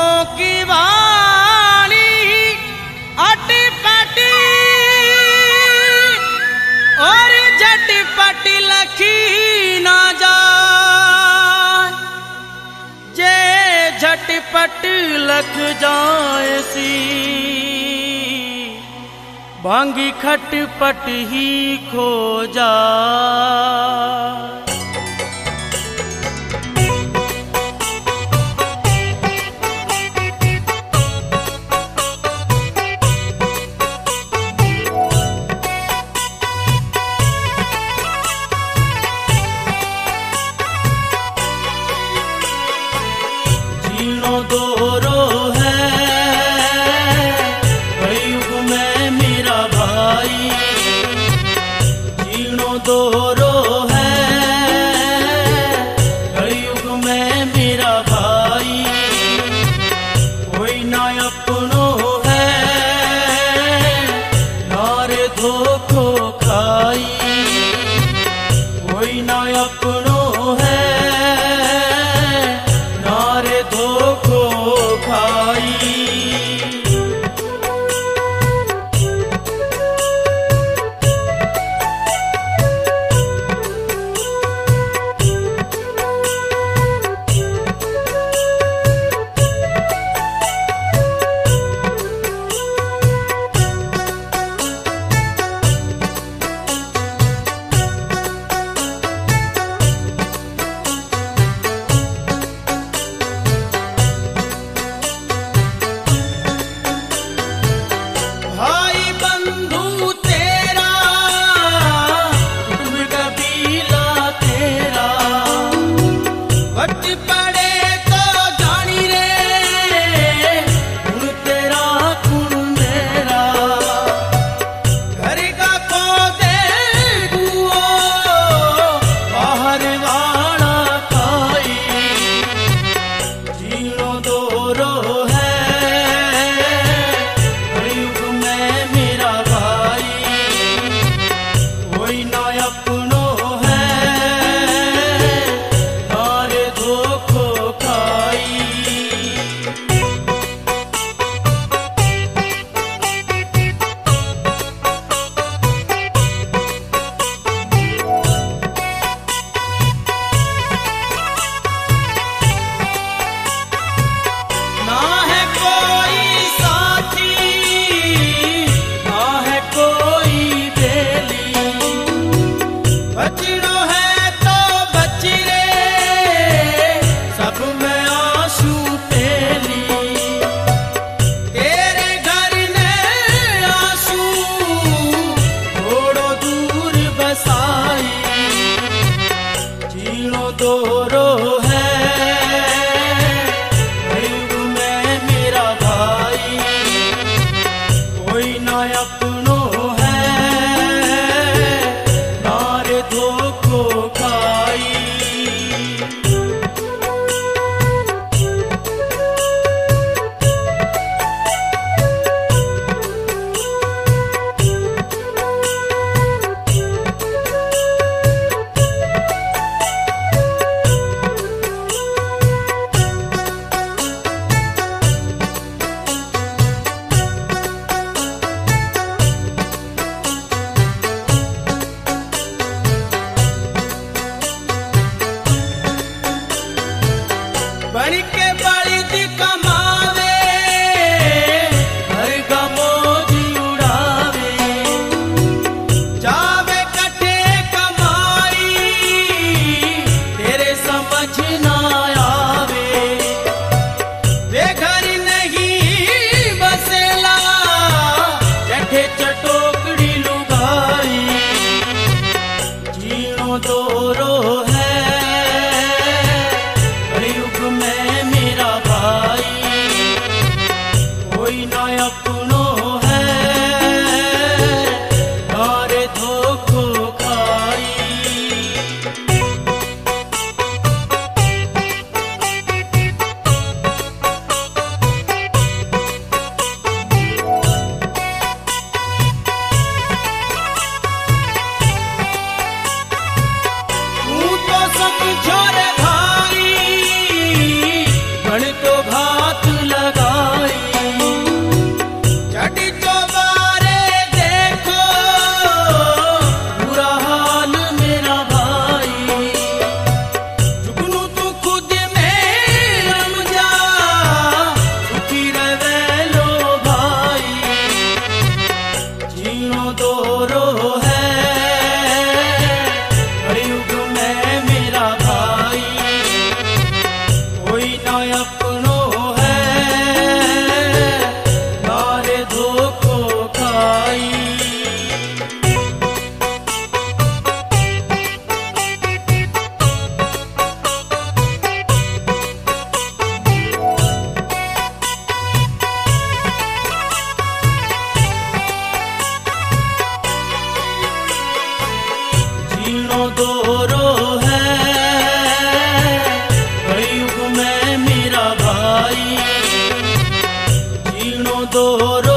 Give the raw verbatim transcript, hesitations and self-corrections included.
गुरमुखों की वाणी अटपटी और झटपट लखी ना जाए, जे झटपट लख जाए सी भांगी खटपट ही खो जाए। दोरो है कलयुग में मेरा भाई, जीणो दोरो है कलयुग में मेरा भाई। कोई ना अपनो है नारे धोखो खाई, कोई ना अपनो है नारे धोखो खाई। हाथ लगाई। चढ़ी चौबारे देखो बुरा हाल मेरा भाई। जुगनू तू खुद में रम जा, सुखी रहे लो भाई। जीनो दोरो है कलयुग में मेरा भाई, कोई ना अपनो है मारे धोखो खाई। जीनो दोरो है कलयुग में मेरा भाई, जीनो दोरो